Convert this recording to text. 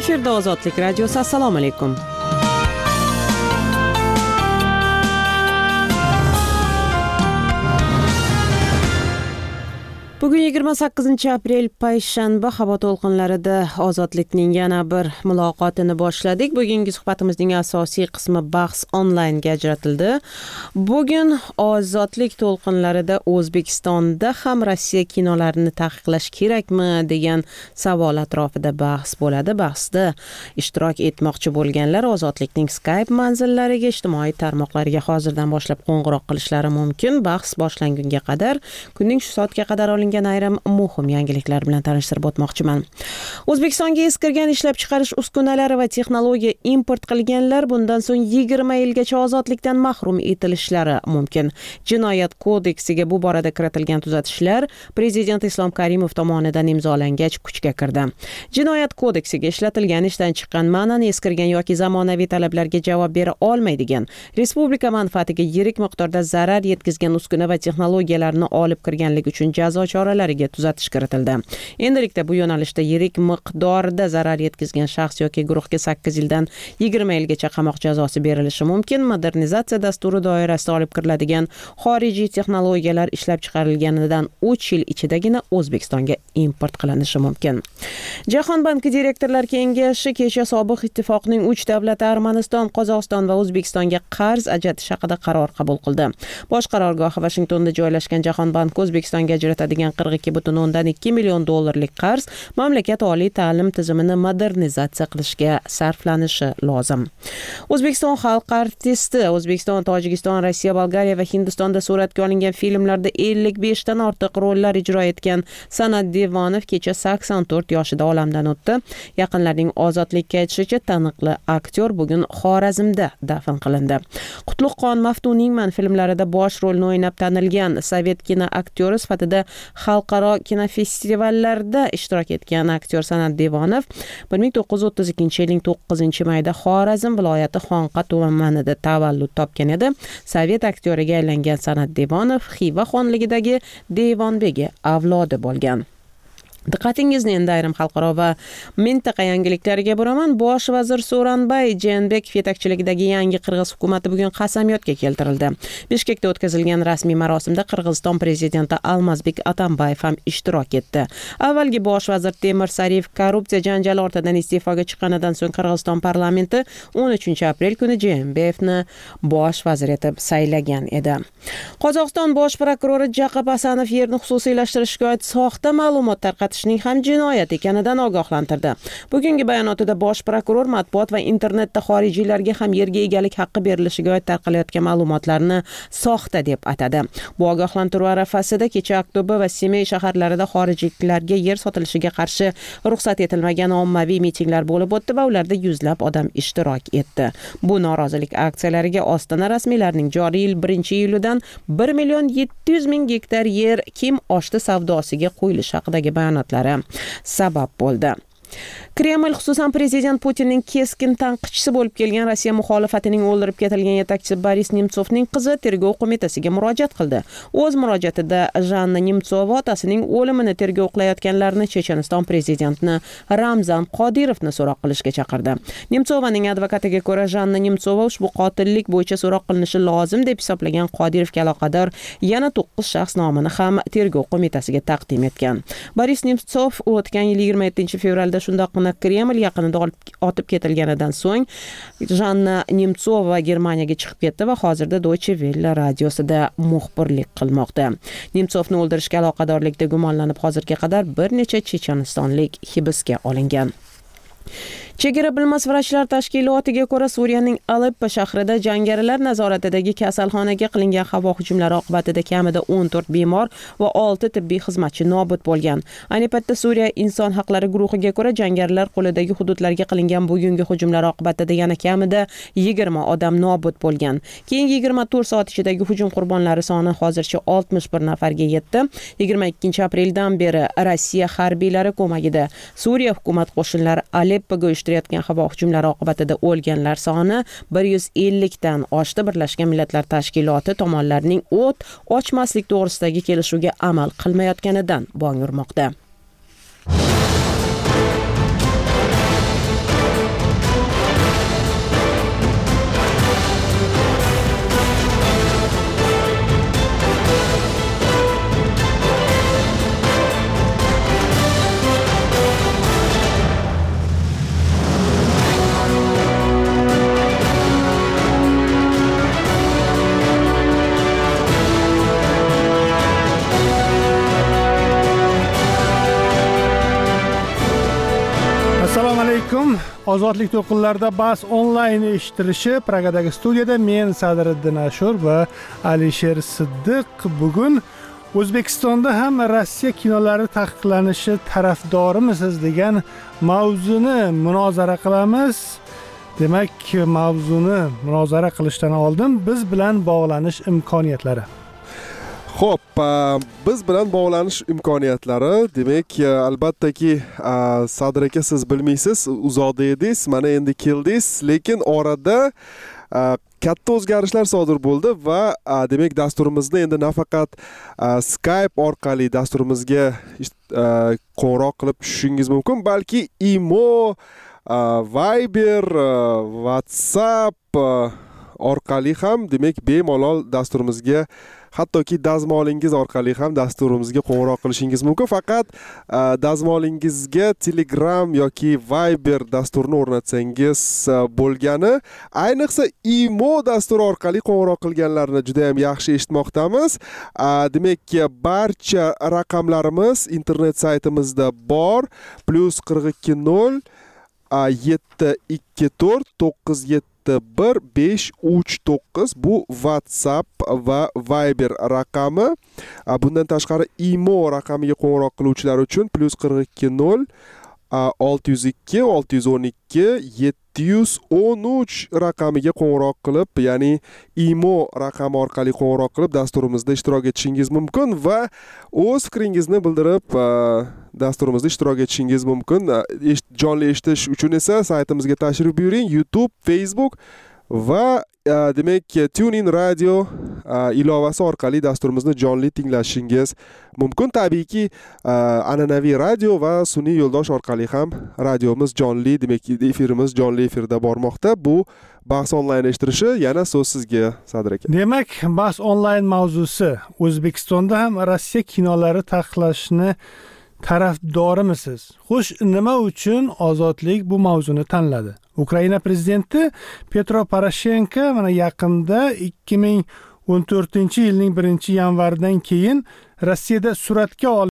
Efirda Ozodlik radiosi. Assalomu alaykum. Bugun 28-aprel payshanba, havo to'lqinlarida Ozodlikning yana bir muloqotini boshladik. Bugungi suhbatimizning asosiy qismi bahs onlaynga ajratildi. Bugun Ozodlik to'lqinlarida O'zbekistonda ham Rossiya kinolarini taqiqlash kerakmi degan savol atrofida bahs bo'ladi. Bahsda ishtirok etmoqchi bo'lganlar Ozodlikning Skype manzillariga, ijtimoiy tarmoqlariga hozirdan boshlab qo'ng'iroq qilishlari mumkin. Bahs boshlangunga qadar, kunning shu soatga qadar ayrim muhim yangiliklar bilan tanishtirib o'tmoqchiman. O'zbekistonga eskirgan ishlab chiqarish uskunalari va texnologiya import qilganlar bundan so'ng 20 yilgacha ozodlikdan mahrum etilishlari mumkin. Jinoyat kodeksiga bu borada kiritilgan tuzatishlar Prezident Islom Karimov tomonidan imzolangach kuchga kirdi. Jinoyat kodeksiga ishlatilgan ishdan chiqqan, ma'nan eskirgan yoki zamonaviy talablarga javob bera olmaydigan, respublika manfaatiga yirik miqdorda zarar yetkazgan uskuna va texnologiyalarni olib kirganlik uchun jazo choralariga tuzatish kiritildi. Endilikda bu yo'nalishda yirik miqdorda zarar yetkazgan shaxs yoki guruhga 8 yildan 20 yilgacha qamoq jazosi berilishi mumkin. Modernizatsiya dasturi doirasida olib kiriladigan xorijiy texnologiyalar ishlab chiqarilganidan 3 yil ichidagina O'zbekistonga import qilinishi mumkin. Jahon banki direktorlar kengashi kecha sobiq ittifoqning 3 davlati Armaniston, Qozog'iston va O'zbekistonga qarz ajratish haqida qaror qabul qildi. Bosh qarorgohi Washingtonda joylashgan Jahon banki O'zbekistonga ajratadigan 42,2 million dollarlik qarz mamlakat oliy ta'lim tizimini modernizatsiya qilishga sarflanishi lozim. O'zbekiston xalq artisti O'zbekiston, Tojikiston, Rossiya, Bolgariya va Hindistonda suratga olingan filmlarda 55 dan ortiq rollar ijro etgan San'at Devonov kecha 84 yoshida olamdan o'tdi. Yaqinlarning ozodlikka aytishicha, taniqli aktyor bugun Xorazmda dafn qilindi. Qutlug'xon Maftuniyman filmlarida bosh rolni o'ynab tanilgan sovet kino aktyori sifatida xalqaro kinofestivallarda ishtirok etgan aktyor San'at Devonov 1932-yilning 9-mayida Xorazm viloyati Xonqa tumanida tavallud topgan edi. Sovet aktyoriga aylangan San'at Devonov Xiva xonligidagi Devonbegi avlodi bo'lgan. Diqqatingizni endi ayrim xalqaro va mintaqa yangiliklariga buraman. Bosh vazir Sooronbay Jeenbekov yetakchiligidagi yangi Qirg'iz hukumati bugun qasamyodga keltirildi. Bishkekda o'tkazilgan rasmiy marosimda Qirg'iziston prezidenti Almazbek Atambayev ham ishtirok etdi. Avvalgi bosh vazir Temir Sariyev korrupsiya janjali ortidan iste'foga chiqqanidan so'ng Qirg'iziston parlamenti 13-aprel kuni Jeenbekovni bosh vazir etib saylagan edi. Qozog'iston bosh prokurori Jaqib Asanov yerni xususiylashtirishga oid soxta ma'lumot tarqatishning ham jinoyat ekanidan ogohlantirdi. Bugungi bayonotida bosh prokuror matbuot va internetda xorijiylarga ham yerga egalik haqqi berilishiga oid tarqalayotgan ma'lumotlarni soxta deb atadi. Bu ogohlantiruv arafasida kecha Akto'ba va Semey shaharlarida xorijliklarga yer sotilishiga qarshi ruxsat etilmagan ommaviy mitinglar bo'lib o'tdi va ularda yuzlab odam ishtirok etdi. Bu norozilik aksiyalariga Ostona rasmiylarining joriy yil 1-iyulidan 1,7 million gektar yer kim oshti savdosiga qo'yilishi haqidagi bayonotlari sabab bo'ldi. Kreml xususan prezident Putinning keskin tanqidchisi bo'lib kelgan Rossiya muxolifatining o'ldirib ketilgan yetakchisi Boris Nemtsovning qizi tergov qo'mitasiga murojaat qildi. O'z murojaatida Janna Nemtsova otasining o'limini tergov qilayotganlarni Checheniston prezidentini Ramzan Qodirovni so'roq qilishga chaqirdi. Nemtsovaning advokatiga ko'ra, Janna Nemtsova ushbu qotillik bo'yicha so'roq qilinishi lozim deb hisoblagan Qodirovga aloqador yana 9 shaxs nomini ham tergov qo'mitasiga taqdim etgan. Boris Nemtsov o'tgan yil 27-fevralda shundoqqina Kreml yaqinida otib ketilganidan so'ng Janna Nemtsova Germaniyaga chiqib ketdi va hozirda Deutsche Welle radiosida muxbirlik qilmoqda. Nemtsovni o'ldirishga aloqadorlikda gumonlanib hozirga qadar bir necha chechenistonlik hibsga olingan. Chegara bilmas vrachlar tashkilotiga ko'ra, Suriyaning Aleppo shahrida jangarilar nazoratidagi kasalxonaga qilingan havo hujumlari oqibatida kamida 14 bemor va 6 tibbiy xizmatchi nobud bo'lgan. Ayni paytda Suriya inson haqlari guruhiga ko'ra, jangarilar qo'lidagi hududlarga qilingan bugungi hujumlar oqibatida yana kamida 20 odam nobud bo'lgan. Keyingi 24 soat ichidagi hujum qurbonlari soni hozircha 61 nafarga yetdi. 22-apreldan beri Rossiya harbiylari ko'magida Suriya hukumat qo'shinlari Aleppoga uyushtirayotgan havo hujumlari oqibatida o'lganlar soni 150 dan oshdi. Birlashgan Millatlar Tashkiloti tomonlarning o't ochmaslik to'g'risidagi kelishuvga amal qilmayotganidan bong urmoqda. alaykum. Ozodlik to'lqinlarida bahs onlayn eshittirishi Pragadagi studiyada men Sadriddin Ashur va Alisher Siddiq bugun O'zbekistonda ham Rossiya kinolari taqiqlanishi tarafdorimisiz degan mavzuni munozara qilamiz. Demak, mavzuni munozara qilishdan oldin biz bilan bog'lanish imkoniyatlari. Xo'p, biz bilan bog'lanish imkoniyatlari, demak, albattaki Sadir aka, siz bilmaysiz, uzoqda edingiz, mana endi keldingiz, lekin orada katta o'zgarishlar sodir bo'ldi va demak dasturimizni endi nafaqat Skype orqali dasturimizga qo'ng'iroq qilib tushishingiz mumkin, balki Imo, Viber, WhatsApp orqali ham demak bemalol dasturimizga, hattoki dazmolingiz orqali ham dasturimizga qo'ng'iroq qilishingiz mumkin. Faqat dazmolingizga Telegram yoki Viber dasturini o'rnatsangiz bo'lgani. Ayniqsa Imo dasturi orqali qo'ng'iroq qilganlarni juda ham yaxshi eshitmoqdamiz. Demak, barcha raqamlarimiz internet saytimizda bor. +420 724 971 bu WhatsApp va Viber raqami. Bundan tashqari Imo raqamiga qo'ng'iroq qiluvchilar uchun +420 602 612 713 raqamiga qo'ng'iroq qilib, ya'ni Imo raqami orqali qo'ng'iroq qilib dasturimizda ishtirok etishingiz mumkin va o'z fikringizni bildirib dasturimizda ishtirok etishingiz mumkin. Jonli eshitish uchun esa saytimizga tashrif buyuring. YouTube, Facebook va demak TuneIn radio ilovasi orqali dasturimizni jonli tinglashingiz mumkin. Tabiiyki an'anaviy radio va sun'iy yo'ldosh orqali ham radiomiz jonli, demak efirimiz jonli efirda bormoqda. Bu bahs onlayn eshittirishi. Yana so'z sizga, Sadir aka. Demak, bahs onlayn mavzusi O'zbekistonda ham Rossiya kinolari taqiqlashni tarafdorimisiz? Xo'sh, nima uchun Ozodlik bu mavzuni tanladi? Ukraina prezidenti Petro Poroshenko mana yaqinda 2014-yilning 1-yanvaridan keyin Rossiyada suratga